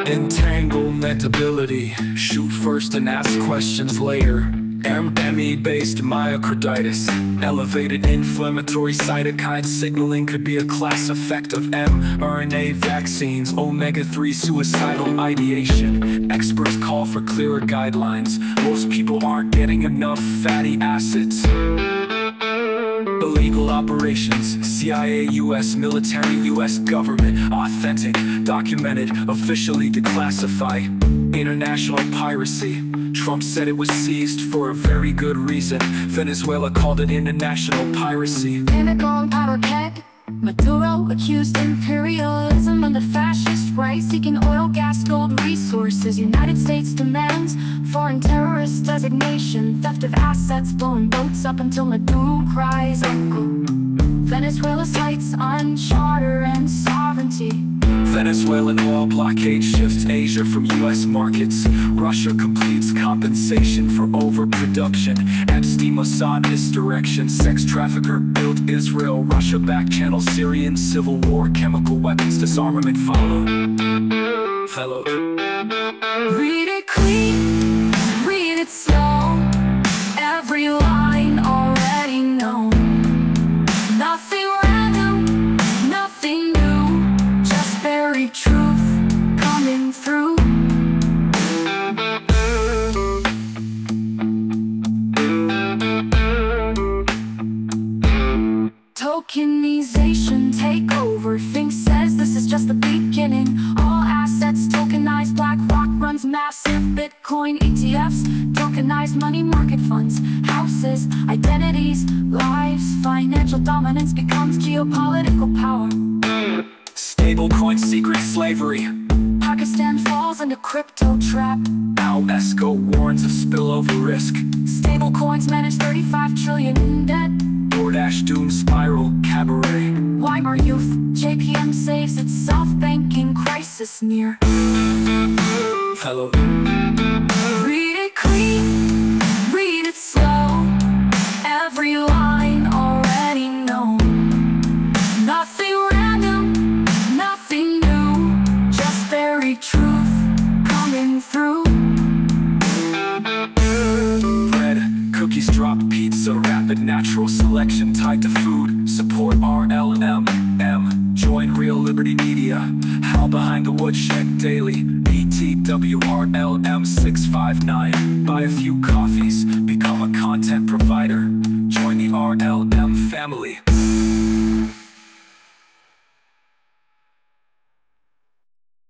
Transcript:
Entanglement ability. Shoot first and ask questions later. ME-based myocarditis. Elevated inflammatory cytokine signaling could be a class effect of mRNA vaccines. Omega-3 suicidal ideation. Experts call for clearer guidelines. Most people aren't getting enough fatty acids. Illegal operations. CIA, US military, US government. Authentic, documented, officially declassify. International piracy. Trump said it was seized for a very good reason. Venezuela called it international piracy. Pentagon power keg. Maduro accused imperialism under fascist right, seeking oil, gas, gold resources. United States demands foreign terrorist designation. Theft of assets, blowing boats up until Maduro cries uncle. Venezuela sights on charter and sovereignty. Venezuelan oil blockade shifts Asia from US markets. Russia completes compensation for overproduction. Epstein Mossad misdirection. Sex trafficker built Israel. Russia back channel Syrian civil war. Chemical weapons disarmament follow. Read it clean, read it slow. Every line already known. Nothing random, nothing new. Just buried truth coming through. Tokenization takeover. Fink says this is just the beginning. All assets tokenized. BlackRock runs massive Bitcoin ETFs. Tokenized money market funds. Houses, identities, lives. Financial dominance becomes geopolitical power. Stablecoin secret slavery. Pakistan falls into crypto trap. Al Esco warns of spillover risk. Stablecoins manage 35 trillion in debt. DoorDash doom spiral cabaret. Weimar youth. JPM saves itself. Banking crisis near. Read it clean, read it slow. Every line already known. Nothing random, nothing new. Just buried truth coming through. Bread, cookies drop, pizza, rapid natural selection tied to food. Support RLM. Join Real Liberty Media. Howl behind the woodshed daily. BTWRLM 659. Buy a few coffees, become a content provider. Join the RLM family.